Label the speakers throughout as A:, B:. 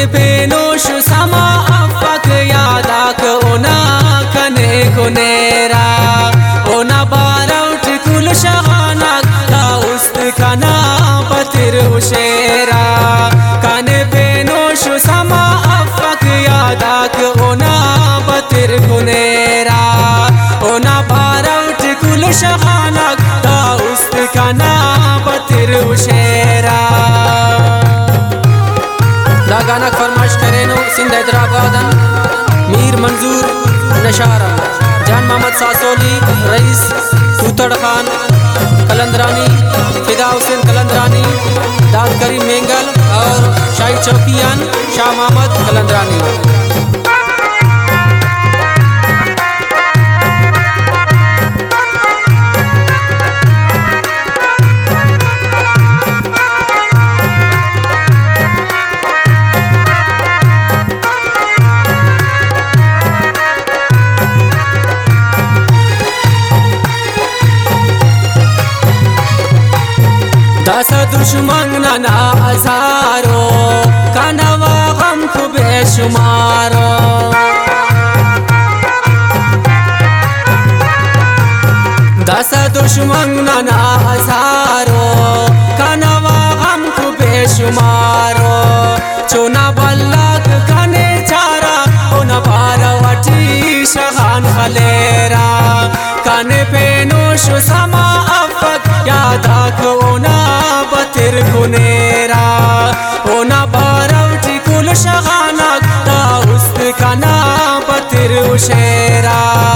A: पेनोश समा अफक यादाक ओना कने कुनेरा ओना बारौट कुल शहानाक ला उस्त कना पतिर उशेरा कने पेनोश समा अफक यादाक ओना पतिर कुनेरा ओना बारौट कुल शहानाक ला उस्त कना पतिर उशेरा। गाना फरमाइश करेनो सिंध हैदराबादन मीर मंजूर नशारा जान मोहम्मद सासोली रईस सूतड़ खान कलंदरानी फिदा हुसैन कलंदरानी दाद करीम मेंगल और शाही चौकियान शाह मोहम्मद कलंदरानी। दस दुश्मन ना हजारो कनवा गम को बेशुमारो दस दुश्मन ना हजारो कनवा गम को बेशुमारो चुना बल्लक कने चारा ओना बारवटी शहान खलेरा कने पेनोश समा अफक यादाक ओना पतिर कुनेरा ओना बारौटी कुल शहानाक ता उस्त कना पतिर उशेरा।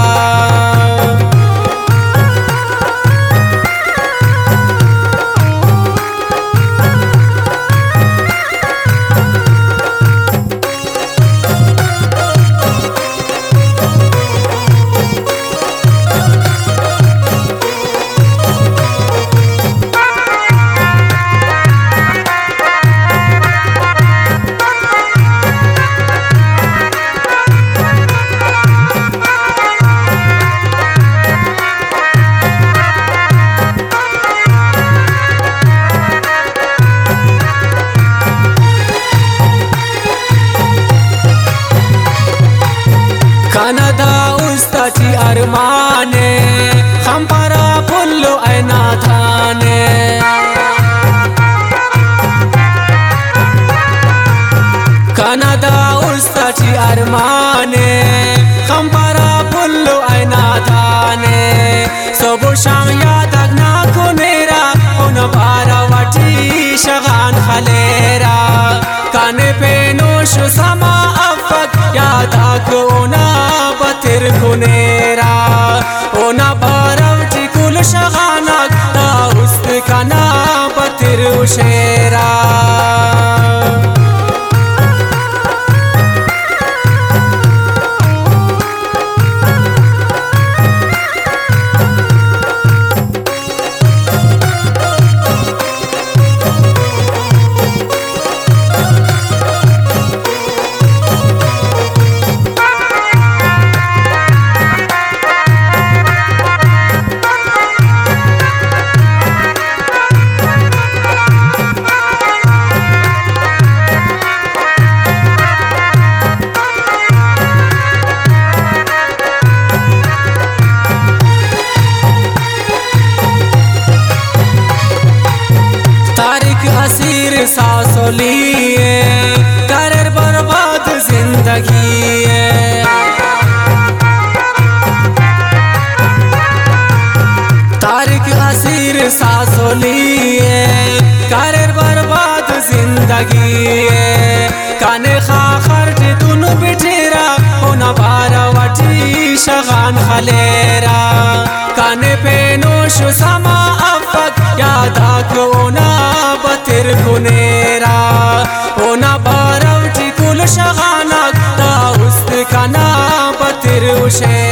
A: कनदा उस्ताची अरमाने खंपरा पुल्लो ऐना थाने कनदा उस्ताची अरमाने खंपरा पुल्लो ऐना थाने सबो शाम यादक ना कुनेरा ओन बारवटी शगान खलेरा कने पेनोश समा अफक यादाक ओना पतिर कुनेरा ओना बारवटी कुल शगानाक ता उस्त कना पतिर उशेरा। असीर सासोलिए कर बर्बाद जिंदगी तारिक असीर सासोलिए कर बर्बाद जिंदगी काने खा खर्च दुनु बिठेरा होना बारवटी शगान खलेरा काने पेनोश समा अफक यादाक ओना पतिर कुनेरा ओना बारवटी कुल शगानाक ता उस्त कना पतिर उशे।